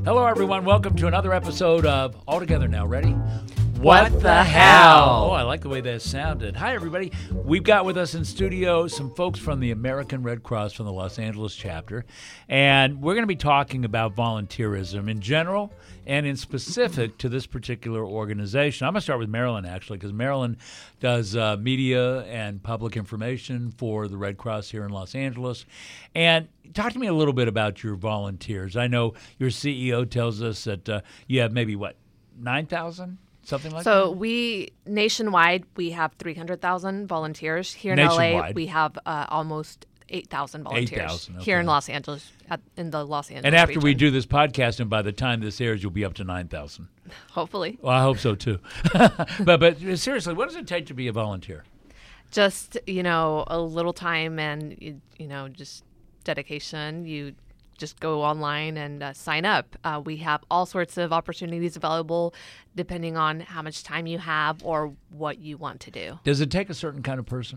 Hello, everyone. Welcome to another episode of All Together Now. Ready? What the hell? Oh, I like the way that sounded. Hi, everybody. We've got with us in studio some folks from the American Red Cross from the Los Angeles chapter, and we're going to be talking about volunteerism in general and in specific to this particular organization. I'm going to start with Marilyn, actually, because Marilyn does media and public information for the Red Cross here in Los Angeles. And talk to me a little bit about your volunteers. I know your CEO tells us that you have maybe, 9,000? Something like that? So nationwide, we have 300,000 volunteers. Here in Nationwide. LA, we have almost 8,000 volunteers 8,000, okay. here in Los Angeles, in the Los Angeles And after we region. do this podcast, and by the time this airs, you'll be up to 9,000. Hopefully. Well, I hope so, too. but seriously, what does it take to be a volunteer? Just, a little time and, just dedication. You just go online and sign up. We have all sorts of opportunities available depending on how much time you have or what you want to do. Does it take a certain kind of person?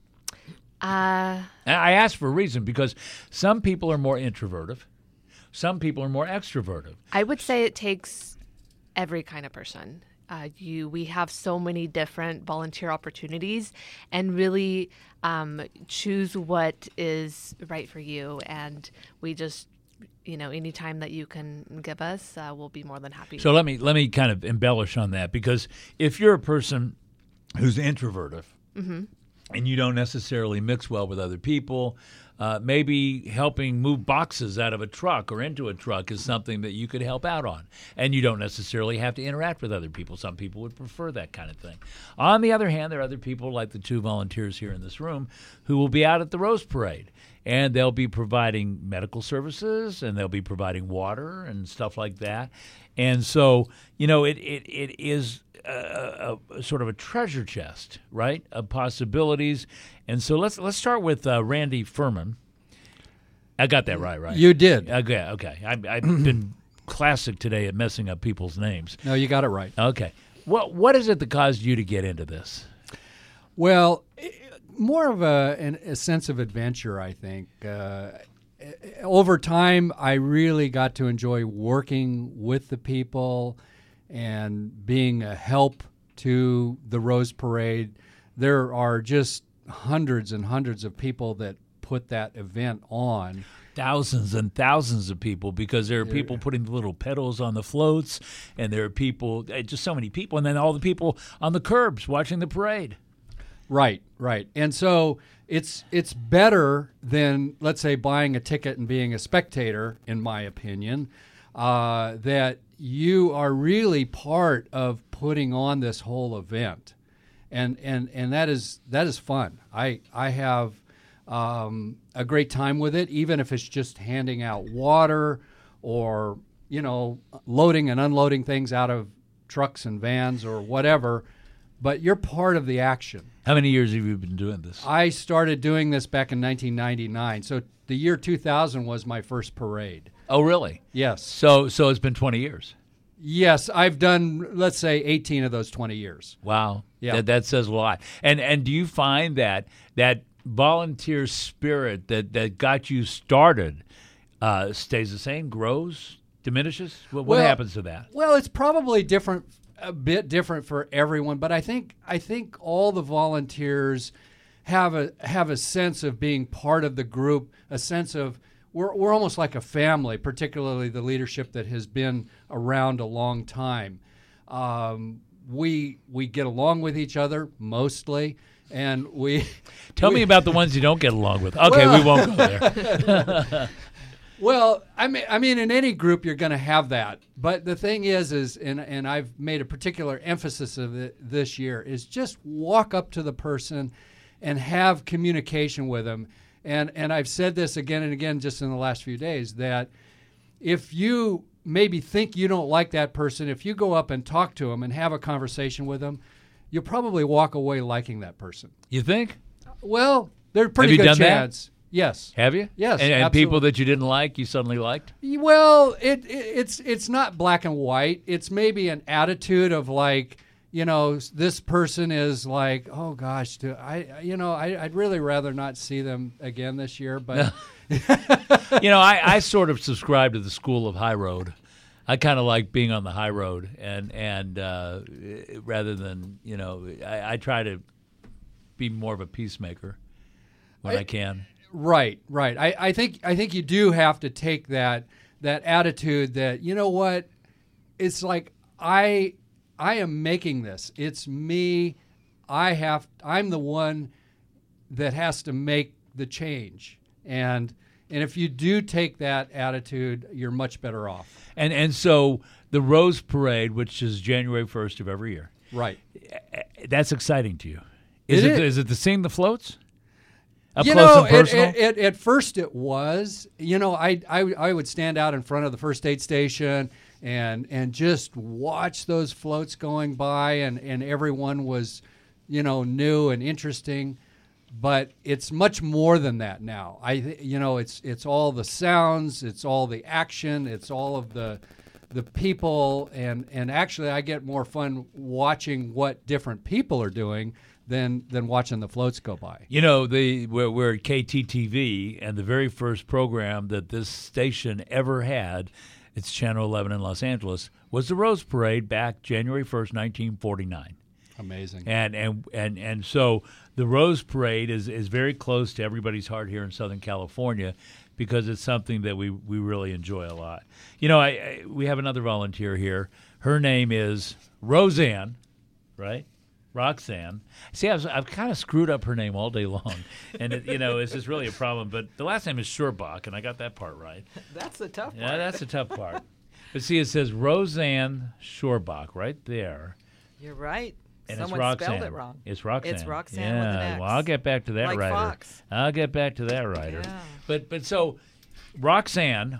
Uh, And I ask for a reason, because some people are more introverted. Some people are more extroverted. I would say it takes every kind of person. We have so many different volunteer opportunities, and really choose what is right for you. And we just, any time that you can give us, we'll be more than happy. So let me kind of embellish on that, because if you're a person who's introverted and you don't necessarily mix well with other people, maybe helping move boxes out of a truck or into a truck is something that you could help out on. And you don't necessarily have to interact with other people. Some people would prefer that kind of thing. On the other hand, there are other people like the two volunteers here in this room who will be out at the Rose Parade. And they'll be providing medical services, and they'll be providing water and stuff like that. And so, it is a sort of a treasure chest, right, of possibilities. And so let's start with Randy Furman. I got that right? You did. Okay. I've been classic today at messing up people's names. No, you got it right. Okay. What is it that caused you to get into this? Well, more of a sense of adventure, I think. Over time, I really got to enjoy working with the people and being a help to the Rose Parade. There are just hundreds and hundreds of people that put that event on. Thousands and thousands of people, because there are people putting the little pedals on the floats, and there are people, just so many people, and then all the people on the curbs watching the parade. Right. And so it's better than, let's say, buying a ticket and being a spectator, in my opinion, that you are really part of putting on this whole event. And that is fun. I have a great time with it, even if it's just handing out water or, loading and unloading things out of trucks and vans or whatever. But you're part of the action. How many years have you been doing this? I started doing this back in 1999. So the year 2000 was my first parade. Oh, really? Yes. So it's been 20 years. Yes, I've done, let's say, 18 of those 20 years. Wow. Yeah. That says a lot. And do you find that volunteer spirit that got you started stays the same, grows, diminishes? What happens to that? Well, it's probably a bit different for everyone, but I think all the volunteers have a sense of being part of the group, a sense of we're almost like a family, particularly the leadership that has been around a long time. We get along with each other mostly, and Tell me about the ones you don't get along with. Okay, we won't go there. Well, I mean, in any group you're going to have that. But the thing is, and I've made a particular emphasis of it this year, is just walk up to the person and have communication with them. And I've said this again and again just in the last few days, that if you maybe think you don't like that person, if you go up and talk to them and have a conversation with them, you'll probably walk away liking that person. You think? Well, there's a pretty Have you good done that? chance. Yes. Have you? Yes, And absolutely. people that you didn't like, you suddenly liked? Well, it's not black and white. It's maybe an attitude of like, this person is like, oh gosh, I'd really rather not see them again this year. But I sort of subscribe to the school of high road. I kind of like being on the high road, and rather than I try to be more of a peacemaker when I can. Right. I think you do have to take that attitude that, you know what, it's like I am making this. It's me. I'm the one that has to make the change. And if you do take that attitude, you're much better off. And so the Rose Parade, which is January 1st of every year. Right. That's exciting to you. Is it to sing the floats? Up You close know, and personal? at first it was. I would stand out in front of the first aid station and just watch those floats going by, and everyone was, new and interesting. But it's much more than that now. It's all the sounds, it's all the action, it's all of the people, and actually I get more fun watching what different people are doing than watching the floats go by. We're at KTTV, and the very first program that this station ever had, it's Channel 11 in Los Angeles, was the Rose Parade back January 1st, 1949. Amazing. And so the Rose Parade is very close to everybody's heart here in Southern California because it's something that we really enjoy a lot. We have another volunteer here. Her name is Roseanne, right? Roxanne. See, I've kind of screwed up her name all day long, and it's just really a problem. But the last name is Schorbach, and I got that part right. That's the tough part. Yeah, that's the tough part. But see, it says Roseanne Schorbach right there. You're right. And Someone it's Roxanne. spelled it wrong. It's Roxanne. It's Roxanne with an X. Well, I'll get back to that Like writer. Fox. I'll get back to that writer. Yeah. But so Roxanne,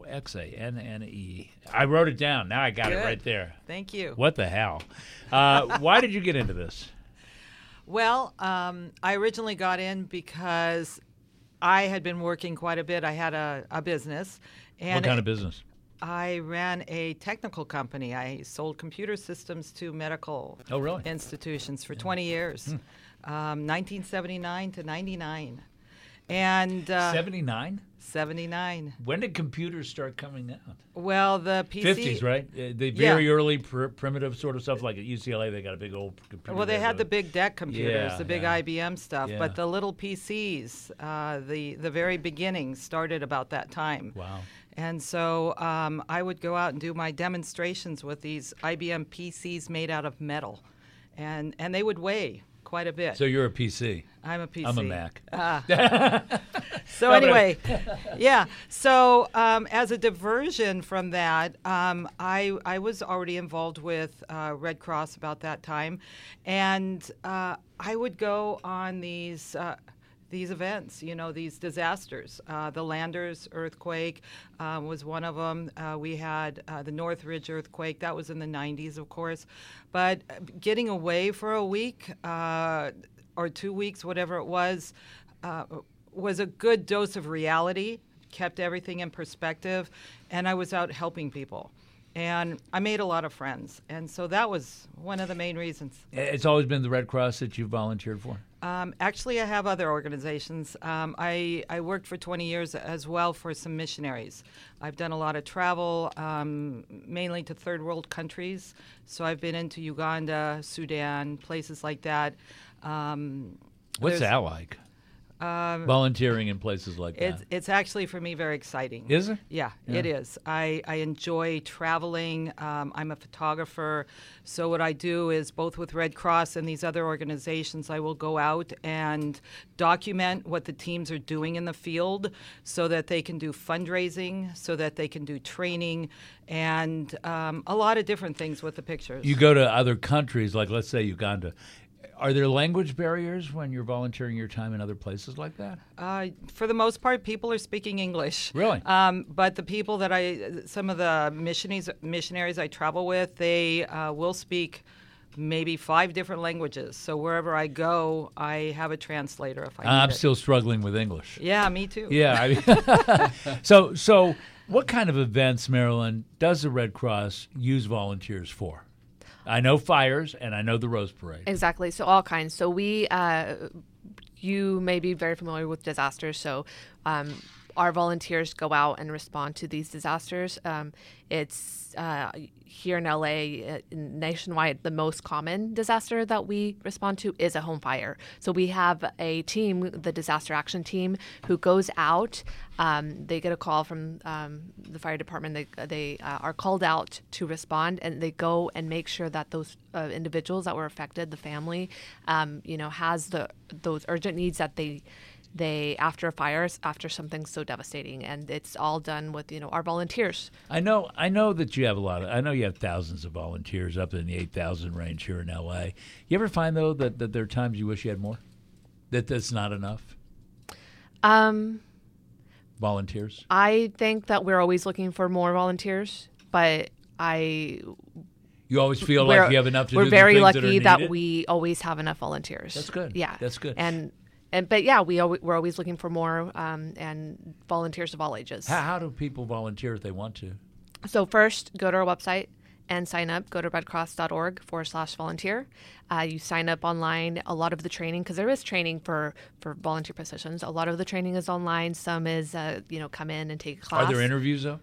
Roxanne. I wrote it down. Now I got it Good. right there. Thank you. What the hell? Why did you get into this? Well, I originally got in because I had been working quite a bit. I had a business. And What kind of business? I ran a technical company. I sold computer systems to medical really? institutions for 20 years, 1979 to 99. And 79? 79. When did computers start coming out? Well, the PC. 50s, right? The very early primitive sort of stuff, like at UCLA, they got a big old computer. Well, they had the big DEC computers, Yeah, the big yeah. IBM stuff, Yeah. but the little PCs, the very beginning started about that time. Wow. And so I would go out and do my demonstrations with these IBM PCs made out of metal, and they would weigh quite a bit. So you're a PC. I'm a PC. I'm a Mac. So anyway, yeah. So as a diversion from that, I was already involved with Red Cross about that time, and I would go on these events, these disasters. The Landers earthquake was one of them. We had the Northridge earthquake. That was in the 90s, of course. But getting away for a week or 2 weeks, whatever it was a good dose of reality, kept everything in perspective, and I was out helping people. And I made a lot of friends. And so that was one of the main reasons. It's always been the Red Cross that you've volunteered for? Actually, I have other organizations. I worked for 20 years as well for some missionaries. I've done a lot of travel, mainly to third world countries. So I've been into Uganda, Sudan, places like that. What's that like? Volunteering in places like that. It's actually, for me, very exciting. Is it? Yeah, it is. I enjoy traveling. I'm a photographer. So what I do is, both with Red Cross and these other organizations, I will go out and document what the teams are doing in the field so that they can do fundraising, so that they can do training, and a lot of different things with the pictures. You go to other countries, like let's say Uganda. Are there language barriers when you're volunteering your time in other places like that? For the most part, people are speaking English. Really? But the people that some of the missionaries I travel with, they will speak maybe 5 different languages. So wherever I go, I have a translator if I need I'm it. still struggling with English. Yeah, me too. Yeah. So what kind of events, Marilyn, does the Red Cross use volunteers for? I know fires, and I know the Rose Parade. Exactly. So all kinds. So we, you may be very familiar with disasters. So Our volunteers go out and respond to these disasters. It's here in LA, nationwide, the most common disaster that we respond to is a home fire. So we have a team, the disaster action team, who goes out. They get a call from the fire department. They are called out to respond, and they go and make sure that those individuals that were affected, the family, has those urgent needs that they after a fire, after something so devastating, and it's all done with our volunteers. I know that you have I know you have thousands of volunteers up in the 8,000 range here in LA. You ever find though that there are times you wish you had more? That's not enough? Volunteers? I think that we're always looking for more volunteers, but you always feel like you have enough to do the We're very things lucky that that we always have enough volunteers. That's good. Yeah. That's good. But yeah, we're always looking for more and volunteers of all ages. How do people volunteer if they want to? So first, go to our website and sign up. Go to redcross.org/volunteer. You sign up online. A lot of the training, because there is training for volunteer positions. A lot of the training is online. Some is come in and take a class. Are there interviews though?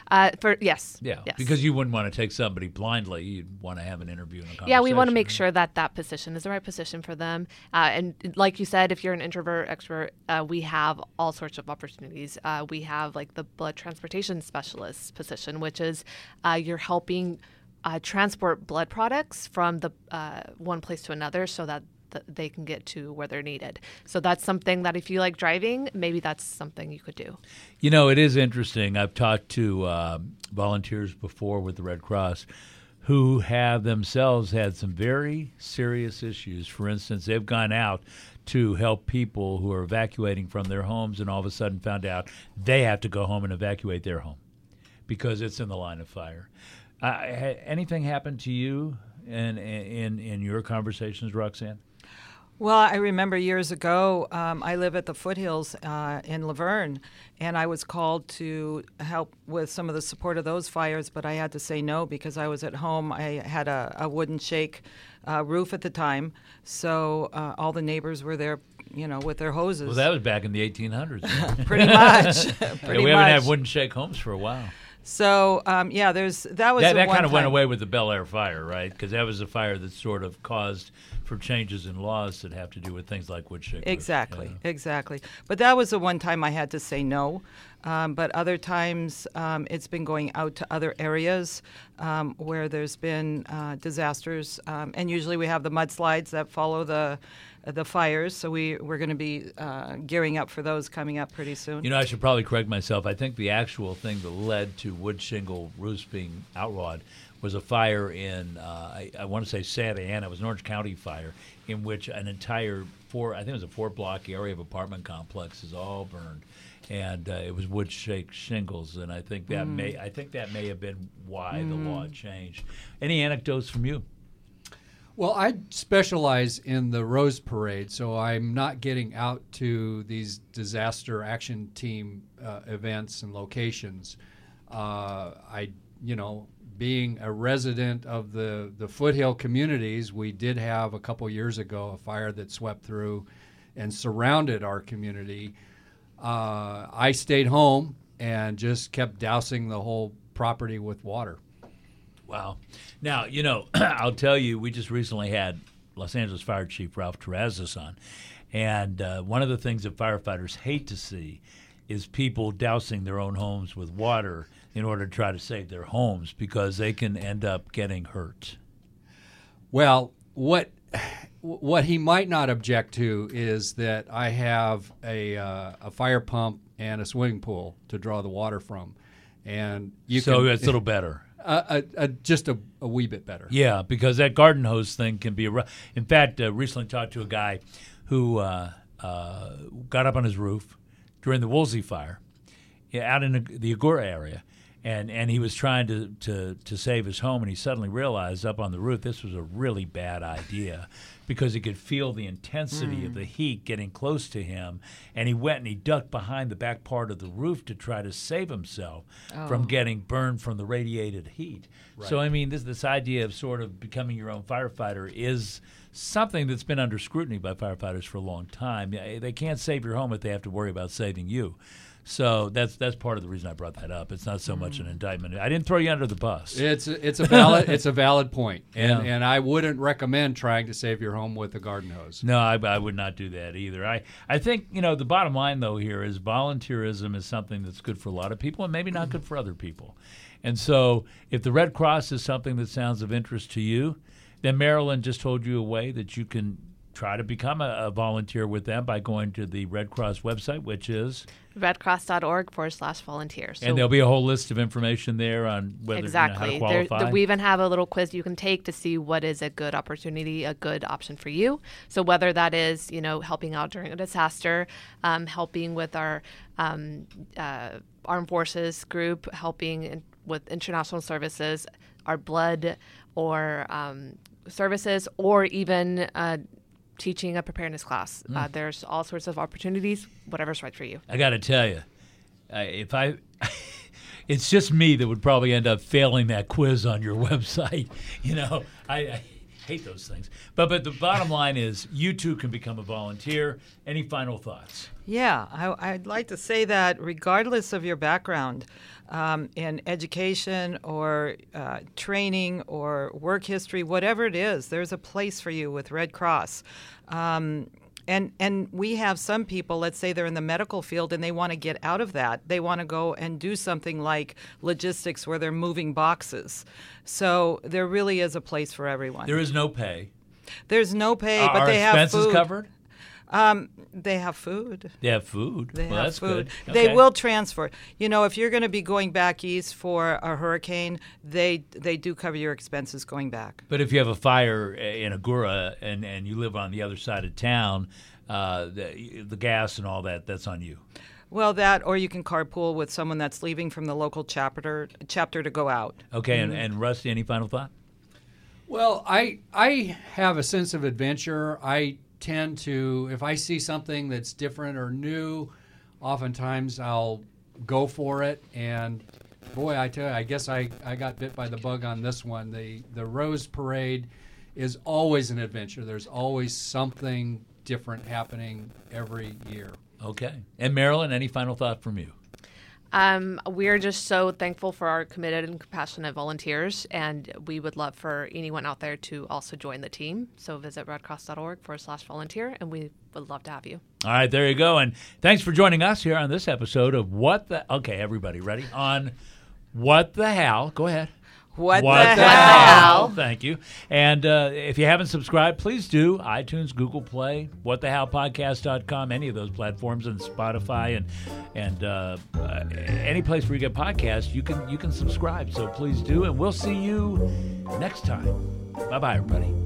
Yes. Yeah, yes. because you wouldn't want to take somebody blindly. You'd want to have an interview and a conversation. Yeah, we want to make sure that position is the right position for them. And like you said, if you're an introvert, extrovert, we have all sorts of opportunities. We have like the blood transportation specialist position, which is you're helping transport blood products from the one place to another so that they can get to where they're needed. So that's something that if you like driving, maybe that's something you could do. It is interesting. I've talked to volunteers before with the Red Cross who have themselves had some very serious issues. For instance, they've gone out to help people who are evacuating from their homes and all of a sudden found out they have to go home and evacuate their home because it's in the line of fire. Anything happened to you in your conversations, Roxanne? Well, I remember years ago, I live at the foothills in Laverne, and I was called to help with some of the support of those fires, but I had to say no because I was at home. I had a wooden shake roof at the time, so all the neighbors were there, with their hoses. Well, that was back in the 1800s. Pretty much. We haven't had wooden shake homes for a while. So that was that kind of went away with the Bel Air fire, right? Because that was a fire that sort of caused for changes in laws that have to do with things like wood shake. Exactly. But that was the one time I had to say no. But other times it's been going out to other areas where there's been disasters, and usually we have the mudslides that follow the fires. So we're going to be gearing up for those coming up pretty soon. I should probably correct myself. I think the actual thing that led to wood shingle roofs being outlawed was a fire in, I want to say Santa Ana. It was an Orange County fire in which an entire I think it was a 4-block area of apartment complexes all burned. And it was wood shake shingles, and I think that may have been why the law changed. Any anecdotes from you? Well, I specialize in the Rose Parade, so I'm not getting out to these disaster action team events and locations. Being a resident of the foothill communities, we did have a couple years ago a fire that swept through and surrounded our community. I stayed home and just kept dousing the whole property with water. Wow. Now, I'll tell you, we just recently had Los Angeles Fire Chief Ralph Terrazas on, and one of the things that firefighters hate to see is people dousing their own homes with water in order to try to save their homes because they can end up getting hurt. Well, what he might not object to is that I have a fire pump and a swimming pool to draw the water from, and it's a little better. Just a wee bit better. Yeah, because that garden hose thing can be in fact, recently talked to a guy who got up on his roof during the Woolsey fire out in the Agoura area, and he was trying to save his home, and he suddenly realized up on the roof this was a really bad idea because he could feel the intensity of the heat getting close to him, and he went and he ducked behind the back part of the roof to try to save himself from getting burned from the radiated heat. Right. So, I mean, this idea of sort of becoming your own firefighter is something that's been under scrutiny by firefighters for a long time. They can't save your home if they have to worry about saving you. So that's part of the reason I brought that up. It's not so much an indictment. I didn't throw you under the bus. It's a valid point, and I wouldn't recommend trying to save your home with a garden hose. No, I would not do that either. I think the bottom line though here is volunteerism is something that's good for a lot of people and maybe not good for other people. And so if the Red Cross is something that sounds of interest to you, then Marilyn just told you a way that you can try to become a volunteer with them by going to the Red Cross website, which is redcross.org/volunteer. And there'll be a whole list of information there on whether how to qualify. We even have a little quiz you can take to see what is a good opportunity, a good option for you. So whether that is, helping out during a disaster, helping with our armed forces group, helping with international services, our blood or services, or even teaching a preparedness class. There's all sorts of opportunities, whatever's right for you. I got to tell you, it's just me that would probably end up failing that quiz on your website. I hate those things. But the bottom line is you too can become a volunteer. Any final thoughts? Yeah, I'd like to say that regardless of your background in education or training or work history, whatever it is, there's a place for you with Red Cross. And we have some people, let's say they're in the medical field and they want to get out of that. They want to go and do something like logistics where they're moving boxes. So there really is a place for everyone. There is no pay. There's no pay, but they have food. Are expenses covered? They have food. They have food. That's food. Good. Okay. They will transfer. If you're going to be going back east for a hurricane, they do cover your expenses going back. But if you have a fire in Agoura and you live on the other side of town, the gas and all that's on you. Well, that, or you can carpool with someone that's leaving from the local chapter to go out. Okay, and Rusty, any final thought? Well, I have a sense of adventure. I tend to, if I see something that's different or new, oftentimes I'll go for it. And boy, I tell you, I guess I got bit by the bug on this one. The Rose Parade is always an adventure. There's always something different happening every year. Okay. And Marilyn, any final thought from you? We're just so thankful for our committed and compassionate volunteers, and we would love for anyone out there to also join the team. So visit redcross.org/volunteer, and we would love to have you. All right, there you go. And thanks for joining us here on this episode of Okay, everybody, ready? On What the Hell? Go ahead. What the hell? Thank you. And if you haven't subscribed, please do. iTunes, Google Play, whatthehellpodcast.com, any of those platforms, and Spotify, and any place where you get podcasts, you can subscribe. So please do, and we'll see you next time. Bye-bye, everybody.